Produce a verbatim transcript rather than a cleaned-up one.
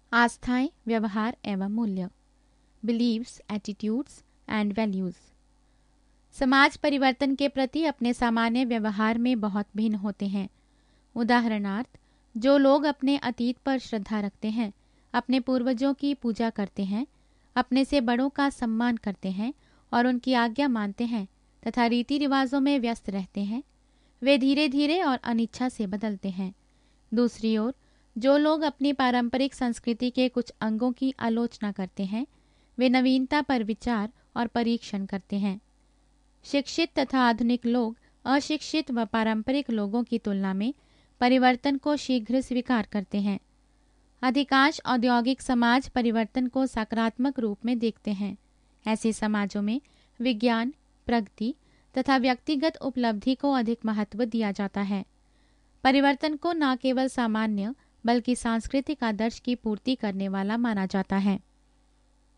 आस्थाएं, व्यवहार एवं मूल्य, बिलीव्स, एटीट्यूड्स एंड वैल्यूज। समाज परिवर्तन के प्रति अपने सामान्य व्यवहार में बहुत भिन्न होते हैं। उदाहरणार्थ, जो लोग अपने अतीत पर श्रद्धा रखते हैं, अपने पूर्वजों की पूजा करते हैं, अपने से बड़ों का सम्मान करते हैं और उनकी आज्ञा मानते हैं तथा रीति रिवाजों में व्यस्त रहते हैं, वे धीरे धीरे और अनिच्छा से बदलते हैं। दूसरी ओर, जो लोग अपनी पारंपरिक संस्कृति के कुछ अंगों की आलोचना करते हैं, वे नवीनता पर विचार और परीक्षण करते हैं। शिक्षित तथा आधुनिक लोग अशिक्षित व पारंपरिक लोगों की तुलना में परिवर्तन को शीघ्र स्वीकार करते हैं। अधिकांश औद्योगिक समाज परिवर्तन को सकारात्मक रूप में देखते हैं। ऐसे समाजों में विज्ञान, प्रगति तथा व्यक्तिगत उपलब्धि को अधिक महत्व दिया जाता है। परिवर्तन को न केवल सामान्य बल्कि सांस्कृतिक आदर्श की पूर्ति करने वाला माना जाता है।